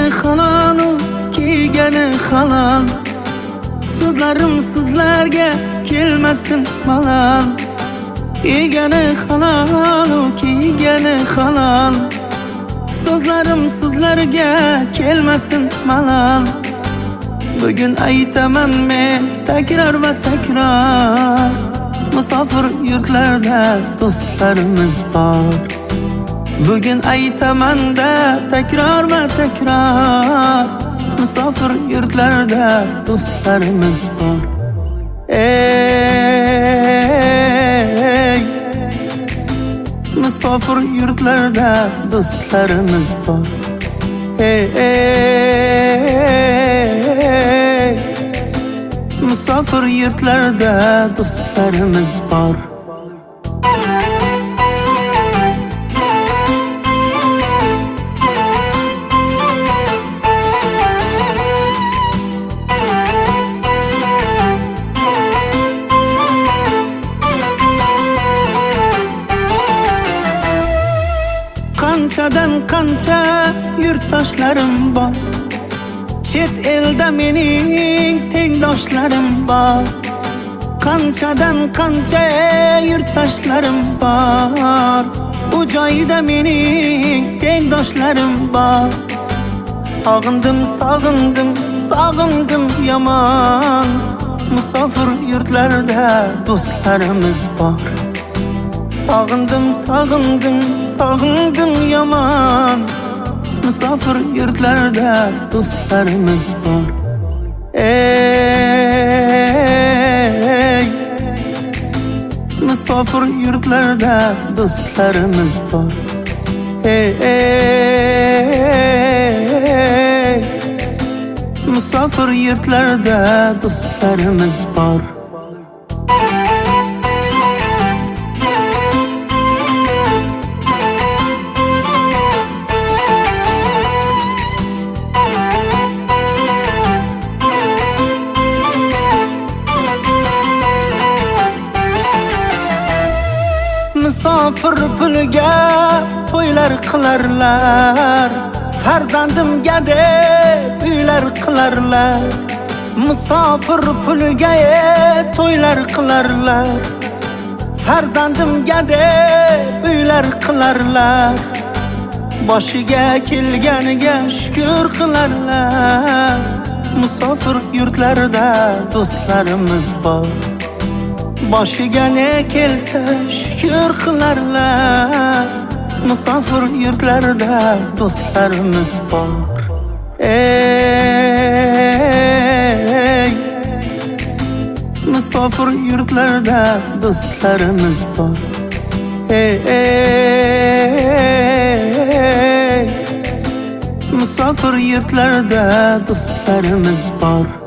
halol, kiygani halol. So'zlarim sizlarga kelmasin malol. Yegani halol, kiygani halol. So'zlarim sizlarga kelmasin malol. Bugun aytaman men takrar va takrar, musofir yurtlarda do'stlarimiz bor. Bugun aytaman-da takrar va takrar, musofir yurtlarda do'stlarimiz bor. Ey, musofir yurtlarda do'stlarimiz bor. Ey, musofir yurtlarda do'stlarimiz bor. Qanchadan qancha yurtdoshlarim bor, chet elda mening tengdoshlarim bor. Qanchadan qancha yurtdoshlarim bor, u joyda mening tengdoshlarim bor. Sog'indim, sog'indim, sog'indim yomon, musofir yurtlarda do'stlarimiz bor. Sog'indim, sog'indim, sog'indim yomon, musofir yurtlarda do'stlarimiz bor. Ey, musofir yurtlarda do'stlarimiz bor. Ey, musofir yurtlarda do'stlarimiz bor. Musofir puliga to'ylar qilarlar, farzandimga deb uylar qilarlar. Musofir puliga to'ylar qilarlar, farzandimga deb uylar qilarlar. Boshiga kelganiga shukr qilarlar. Musofir yurtlarda do'stlarimiz bor. Boshiga ne kelsa shukr qilarlar. Musofir yurtlarda do'stlarimiz bor. Ey, musofir yurtlarda do'stlarimiz bor. Ey, musofir yurtlarda do'stlarimiz bor.